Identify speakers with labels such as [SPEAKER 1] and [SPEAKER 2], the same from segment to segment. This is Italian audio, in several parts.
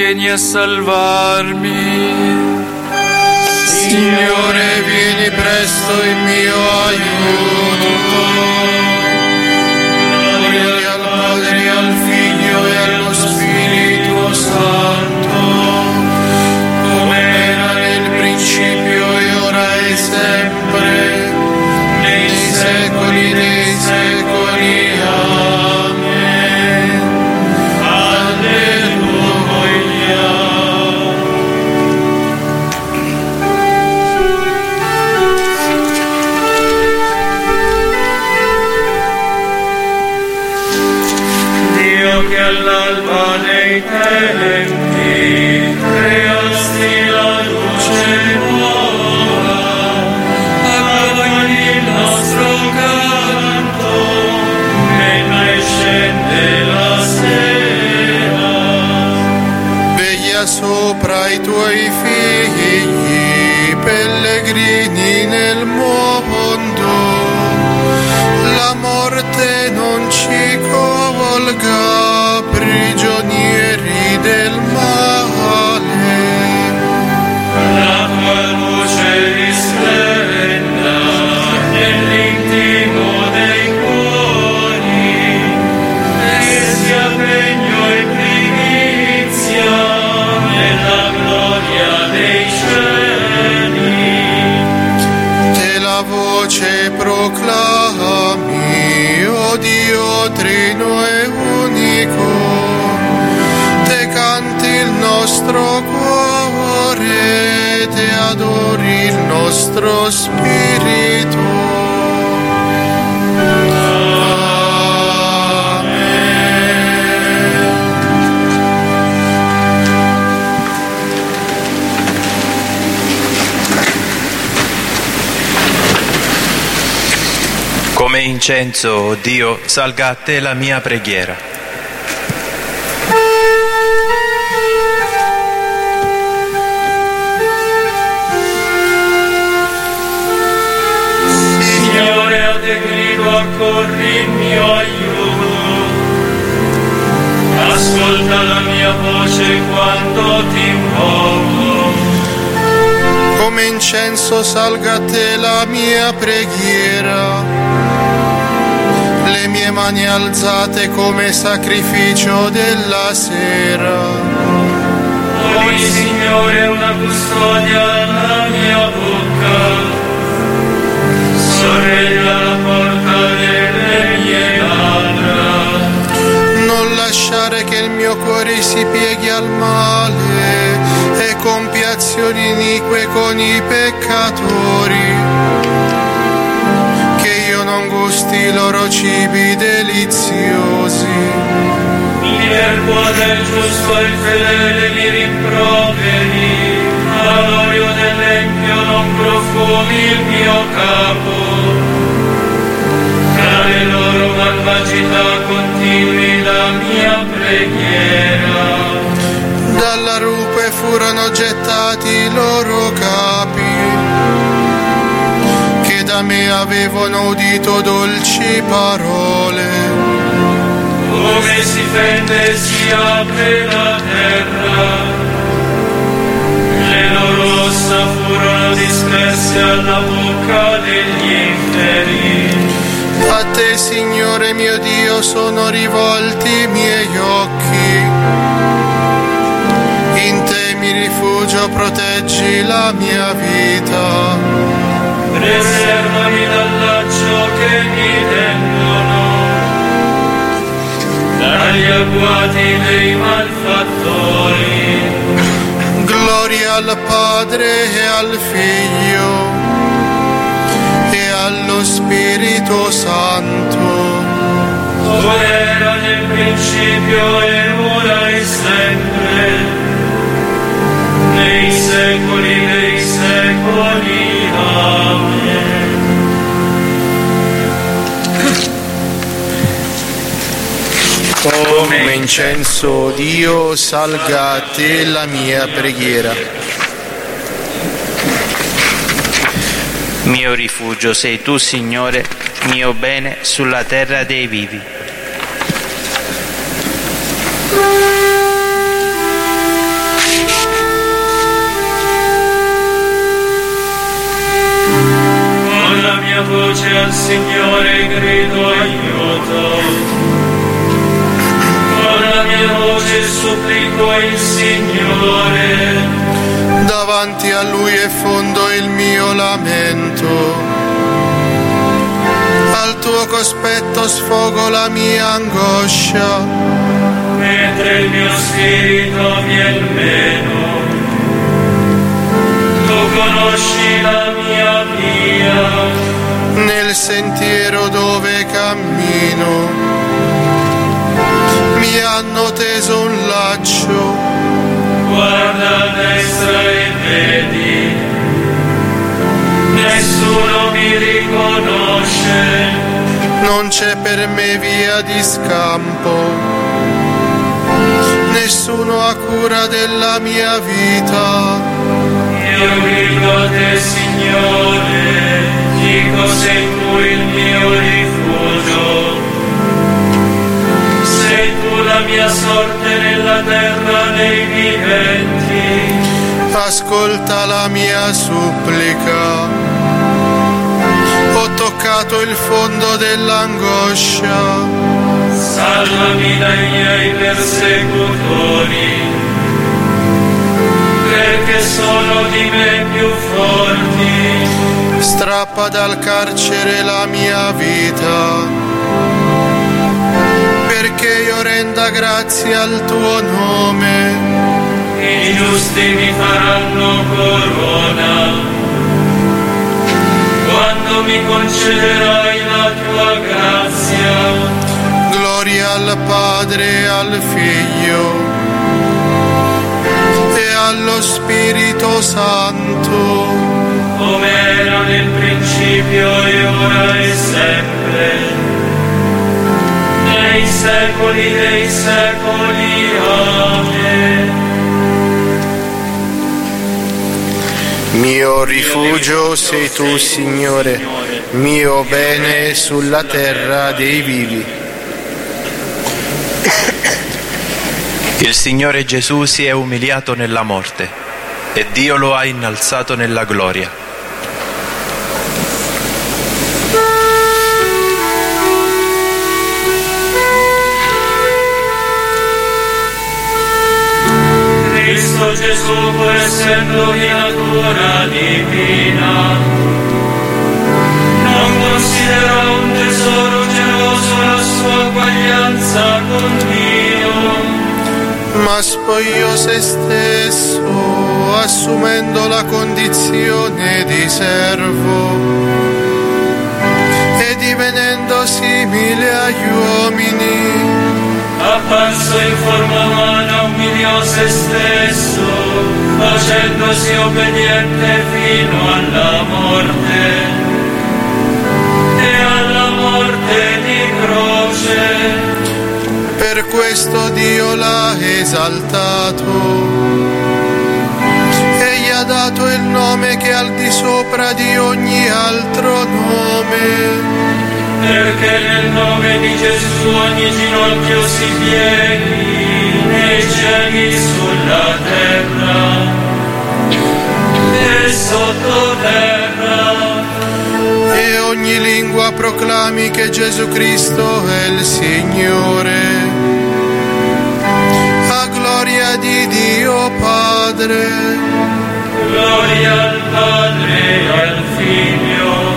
[SPEAKER 1] vieni a salvarmi.
[SPEAKER 2] Signore, vieni presto in mio aiuto. Gloria al Padre, al Figlio e allo Spirito Santo, come era nel principio e ora e sempre, nei secoli dei secoli. Amen. Alleluia.
[SPEAKER 3] Dio che all'alba dei tempi creasti la luce nuova, accogli il nostro canto mentre scende la sera.
[SPEAKER 2] Veglia sopra i tuoi figli, pellegrini nel mondo, la morte non ci colga, prigionieri del male.
[SPEAKER 3] La tua luce risplenda nell'intimo dei cuori, e sia regno e primizia nella gloria dei cieli.
[SPEAKER 2] Te la voce proclami, o Dio trino e unico, te canti il nostro cuore, te adori il nostro spirito. Amen.
[SPEAKER 4] Come incenso, o Dio, salga a te la mia preghiera.
[SPEAKER 3] Signore, a te grido, accorri in mio aiuto. Ascolta la mia voce quando ti invoco.
[SPEAKER 2] Come incenso salga a te la mia preghiera, le mie mani alzate come sacrificio della sera.
[SPEAKER 3] Poni, Signore, una custodia alla mia bocca, sorreggia la porta delle mie labbra.
[SPEAKER 2] Non lasciare che il mio cuore si pieghi al male e compia azioni inique con i peccatori, che io non gusti i loro cibi deliziosi.
[SPEAKER 3] Mi percuote il giusto e il fedele mi rimproveri, ma l'olio dell'empio non profumi il mio capo. Tra le loro malvagità continui la mia preghiera.
[SPEAKER 2] Dalla rupe furono gettati i loro capi, che da me avevano udito dolci parole.
[SPEAKER 3] Come si fende e si apre la terra, le loro ossa furono disperse alla bocca degli inferi.
[SPEAKER 2] A te, Signore mio Dio, sono rivolti i miei occhi. In te mi rifugio, proteggi la mia vita.
[SPEAKER 3] Preservami dal laccio che mi tendono, dagli agguati dei malfattori.
[SPEAKER 2] Gloria al Padre e al Figlio e allo Spirito Santo,
[SPEAKER 3] Come era nel principio e ora e sempre, nei secoli dei secoli. Amen.
[SPEAKER 2] come incenso Dio, salga a te la mia preghiera.
[SPEAKER 4] Mio rifugio sei tu, Signore, mio bene sulla terra dei vivi.
[SPEAKER 3] voce al Signore grido aiuto. Con la mia voce supplico il Signore.
[SPEAKER 2] Davanti a Lui effondo il mio lamento. Al tuo cospetto sfogo la mia angoscia.
[SPEAKER 3] Mentre il mio spirito viene meno, tu conosci la mia via.
[SPEAKER 2] Nel sentiero dove cammino mi hanno teso un laccio.
[SPEAKER 3] Guarda a destra e vedi, nessuno mi riconosce.
[SPEAKER 2] Non c'è per me via di scampo. Nessuno ha cura della mia vita.
[SPEAKER 3] Io grido a te, Signore, dico sei tu il mio rifugio. Sei tu la mia sorte nella terra dei viventi.
[SPEAKER 2] Ascolta la mia supplica. Ho toccato il fondo dell'angoscia.
[SPEAKER 3] Salvami dai miei persecutori, perché sono di me più forti.
[SPEAKER 2] Strappa dal carcere la mia vita, perché io renda grazie al tuo nome.
[SPEAKER 3] I giusti mi faranno corona, quando mi concederai la tua grazia.
[SPEAKER 2] Gloria al Padre e al Figlio e allo Spirito Santo,
[SPEAKER 3] come era nel principio e ora e sempre, nei secoli dei secoli. Amen.
[SPEAKER 2] Mio rifugio sei tu, Signore, mio bene sulla terra dei vivi.
[SPEAKER 1] Il Signore Gesù si è umiliato nella morte e Dio lo ha innalzato nella gloria.
[SPEAKER 3] Cristo Gesù, pur essendo di natura divina, non considera un tesoro geloso la sua uguaglianza con Dio,
[SPEAKER 2] ma spogliò se stesso, assumendo la condizione di servo e divenendo simile agli uomini.
[SPEAKER 3] Apparso in forma umana, umiliò se stesso, facendosi obbediente fino alla morte e alla morte di croce.
[SPEAKER 2] Per questo Dio l'ha esaltato e gli ha dato il nome che è al di sopra di ogni altro nome.
[SPEAKER 3] Perché nel nome di Gesù ogni ginocchio si pieghi, nei cieli, sulla terra e sottoterra,
[SPEAKER 2] E ogni lingua proclami che Gesù Cristo è il Signore, a gloria di Dio Padre.
[SPEAKER 3] gloria al Padre e al Figlio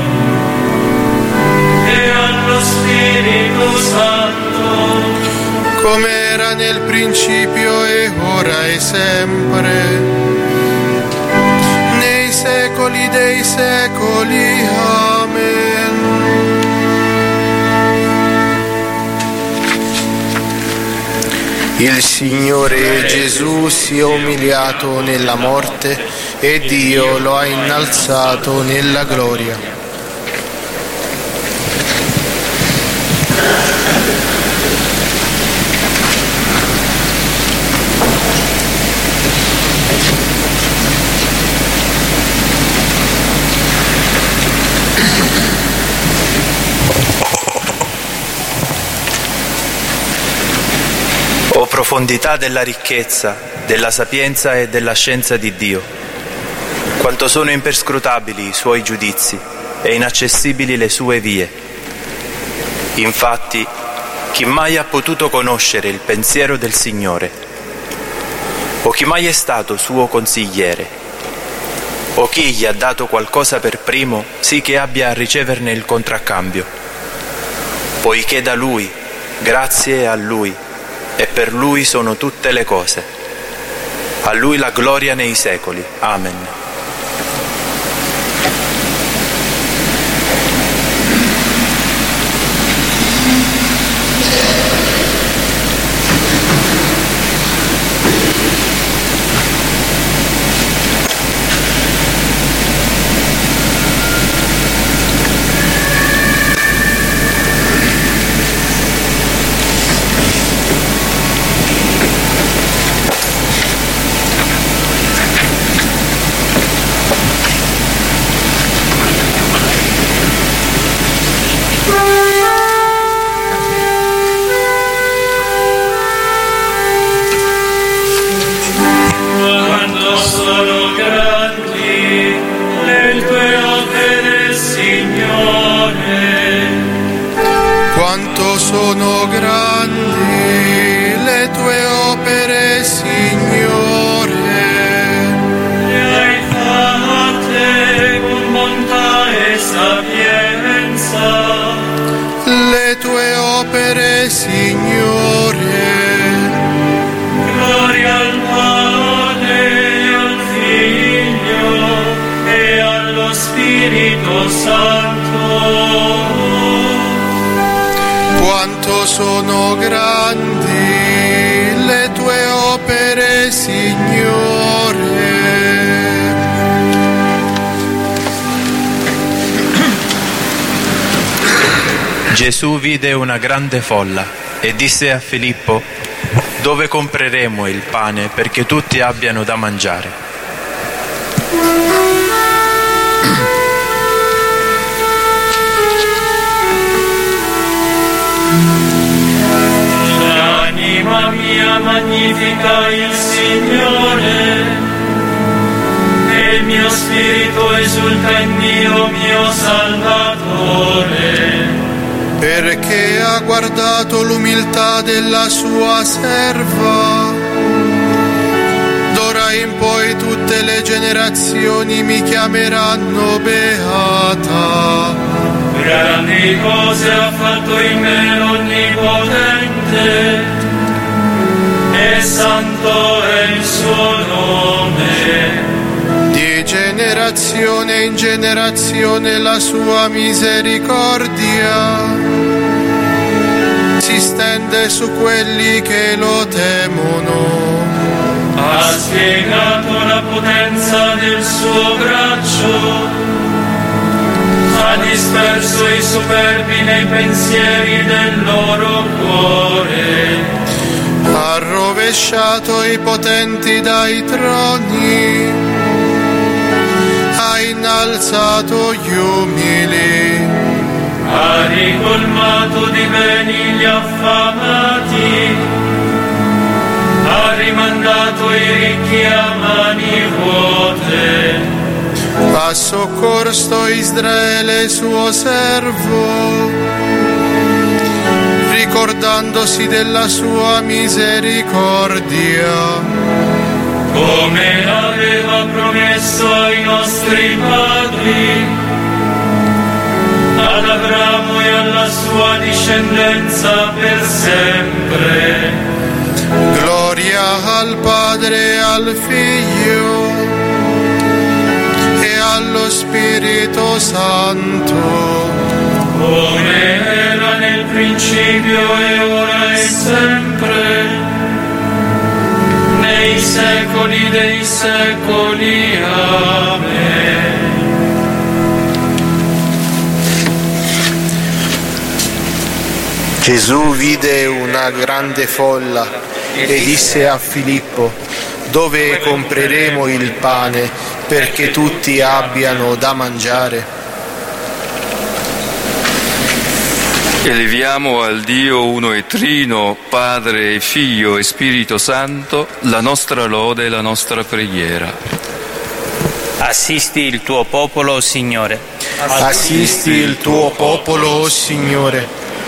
[SPEAKER 3] e allo Spirito Santo,
[SPEAKER 2] come era nel principio e ora e sempre, nei secoli dei secoli. Amen. Il Signore Gesù si è umiliato nella morte e Dio lo ha innalzato nella gloria.
[SPEAKER 1] O profondità della ricchezza, della sapienza e della scienza di Dio, quanto sono imperscrutabili i suoi giudizi e inaccessibili le sue vie. Infatti, chi mai ha potuto conoscere il pensiero del Signore? O chi mai è stato suo consigliere? O chi gli ha dato qualcosa per primo, sì che abbia a riceverne il contraccambio? Poiché da Lui, grazie a Lui, e per Lui sono tutte le cose. A Lui la gloria nei secoli. Amen.
[SPEAKER 2] Sono grandi le tue opere, Signore.
[SPEAKER 3] Le hai fatte con bontà e sapienza.
[SPEAKER 2] Le tue opere, Signore.
[SPEAKER 3] Gloria al Padre, al Figlio e allo Spirito Santo.
[SPEAKER 2] Quanto sono grandi le tue opere, Signore.
[SPEAKER 1] Gesù vide una grande folla e disse a Filippo: dove compreremo il pane perché tutti abbiano da mangiare?
[SPEAKER 3] L'anima mia magnifica il Signore e il mio spirito esulta in Dio mio Salvatore,
[SPEAKER 2] perché ha guardato l'umiltà della sua serva. D'ora in poi tutte le generazioni mi chiameranno beata.
[SPEAKER 3] Grandi cose ha fatto in me l'Onnipotente, e santo è il suo nome.
[SPEAKER 2] Di generazione in generazione la sua misericordia si stende su quelli che lo temono.
[SPEAKER 3] Ha spiegato la potenza del suo braccio, ha disperso i superbi nei pensieri del loro cuore.
[SPEAKER 2] Ha rovesciato i potenti dai troni, ha innalzato gli umili,
[SPEAKER 3] Ha ricolmato di beni gli affamati, ha rimandato i ricchi a mani vuote.
[SPEAKER 2] ha soccorso Israele suo servo, ricordandosi della sua misericordia,
[SPEAKER 3] Come aveva promesso ai nostri padri, ad Abramo e alla sua discendenza per sempre.
[SPEAKER 2] gloria al Padre e al Figlio e allo Spirito Santo,
[SPEAKER 3] Come era nel principio e ora e sempre, nei secoli dei secoli. Amen.
[SPEAKER 2] Gesù vide una grande folla e disse a Filippo: dove compreremo il pane perché tutti abbiano da mangiare?
[SPEAKER 5] Eleviamo al Dio uno e trino, Padre e Figlio e Spirito Santo, la nostra lode e la nostra preghiera.
[SPEAKER 4] Assisti il tuo popolo, Signore.
[SPEAKER 2] Assisti il tuo popolo, o Signore.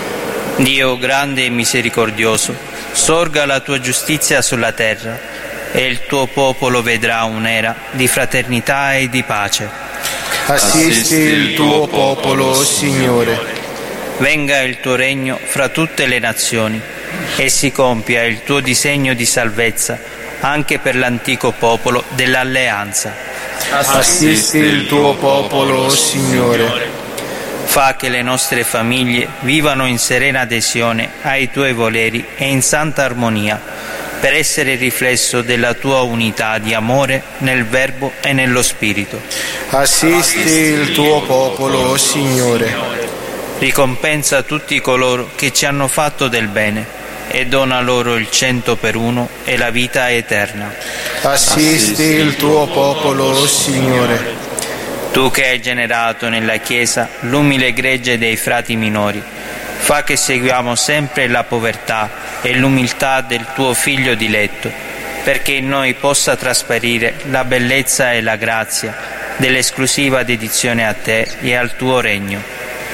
[SPEAKER 4] Dio grande e misericordioso, sorga la tua giustizia sulla terra e il tuo popolo vedrà un'era di fraternità e di pace.
[SPEAKER 2] Assisti il tuo popolo, o Signore.
[SPEAKER 4] Venga il tuo regno fra tutte le nazioni e si compia il tuo disegno di salvezza anche per l'antico popolo dell'alleanza.
[SPEAKER 2] Assisti il tuo popolo, o Signore.
[SPEAKER 4] Fa che le nostre famiglie vivano in serena adesione ai tuoi voleri e in santa armonia, per essere riflesso della tua unità di amore nel Verbo e nello Spirito.
[SPEAKER 2] Assisti il tuo popolo, o Signore.
[SPEAKER 4] Ricompensa tutti coloro che ci hanno fatto del bene e dona loro il 100 per 1 e la vita eterna.
[SPEAKER 2] Assisti il tuo popolo, o Signore.
[SPEAKER 4] Tu che hai generato nella Chiesa l'umile gregge dei frati minori, fa che seguiamo sempre la povertà e l'umiltà del tuo Figlio diletto, perché in noi possa trasparire la bellezza e la grazia dell'esclusiva dedizione a te e al tuo regno.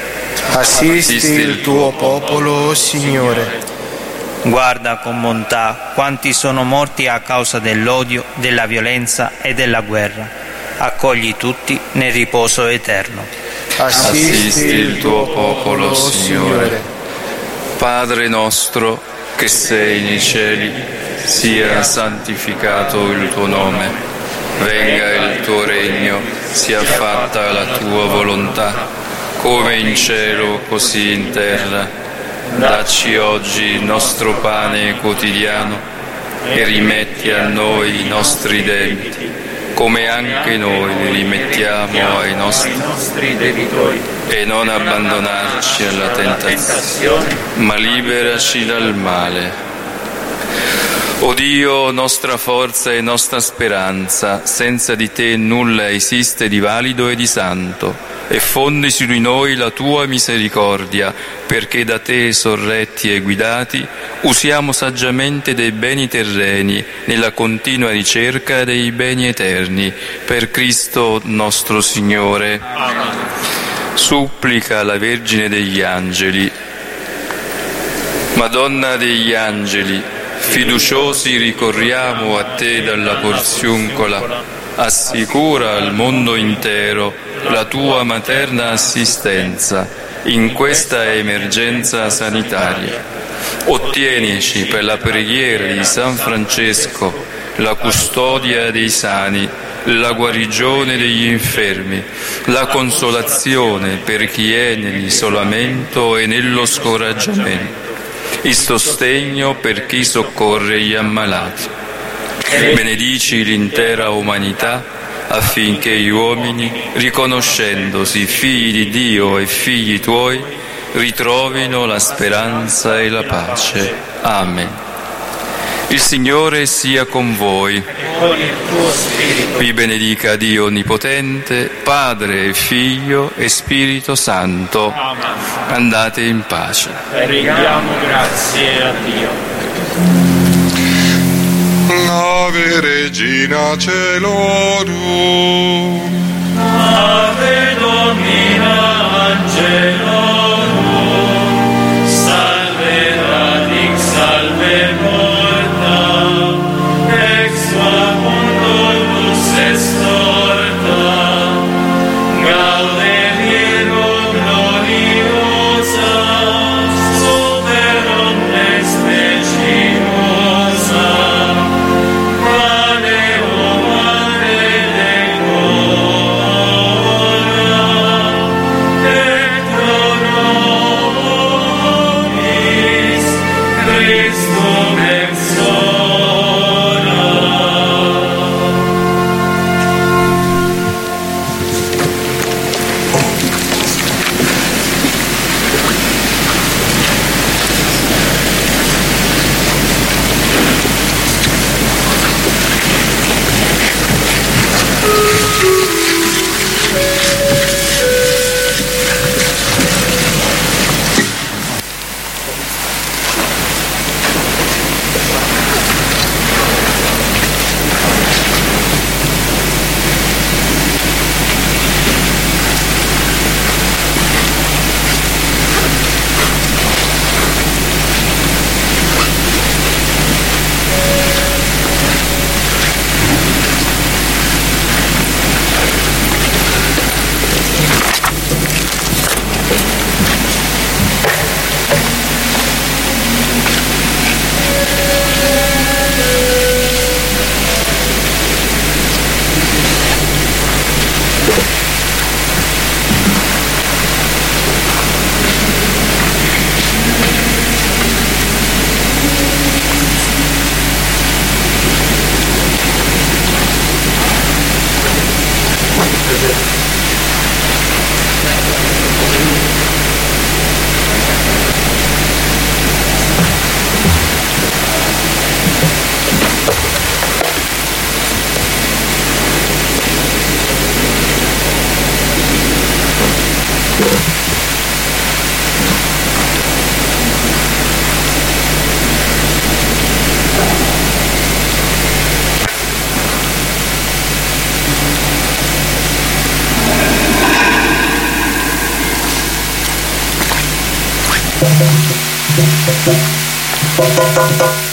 [SPEAKER 2] Assisti il tuo popolo, o Signore.
[SPEAKER 4] Guarda con bontà quanti sono morti a causa dell'odio, della violenza e della guerra. Accogli tutti nel riposo eterno.
[SPEAKER 2] Assisti il tuo popolo, o Signore.
[SPEAKER 5] Padre nostro che sei nei cieli, sia santificato il tuo nome. Venga il tuo regno, sia fatta la tua volontà, come in cielo così in terra. Dacci oggi il nostro pane quotidiano e rimetti a noi i nostri debiti, come anche noi li rimettiamo ai nostri debitori. E non abbandonarci alla tentazione, ma liberaci dal male. O Dio, nostra forza e nostra speranza, senza di te nulla esiste di valido e di santo. E fondi su di noi la tua misericordia, perché da te sorretti e guidati usiamo saggiamente dei beni terreni nella continua ricerca dei beni eterni. Per Cristo nostro Signore. Amen. Supplica la Vergine degli Angeli. Madonna degli Angeli, fiduciosi ricorriamo a te dalla porziuncola. Assicura al mondo intero la tua materna assistenza in questa emergenza sanitaria. Ottienici per la preghiera di San Francesco la custodia dei sani, la guarigione degli infermi, la consolazione per chi è nell'isolamento e nello scoraggiamento, il sostegno per chi soccorre gli ammalati. Benedici l'intera umanità affinché gli uomini, riconoscendosi figli di Dio e figli tuoi, ritrovino la speranza e la pace. Amen. Il Signore sia con voi. Vi benedica Dio Onnipotente, Padre e Figlio e Spirito Santo. Andate in pace.
[SPEAKER 3] E rendiamo grazie a Dio.
[SPEAKER 6] Ave Regina Celorum,
[SPEAKER 3] Ave Domina Angelorum, salve radix, salve morta, ex facundo lux estorta, gaude Virgo gloriosa, super omnes speciosa. Et Thank you.